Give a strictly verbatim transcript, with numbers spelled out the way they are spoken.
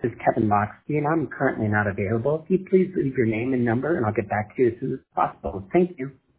This is Kevin Moxley, and I'm currently not available. If you please leave your name and number, and I'll get back to you as soon as possible. Thank you.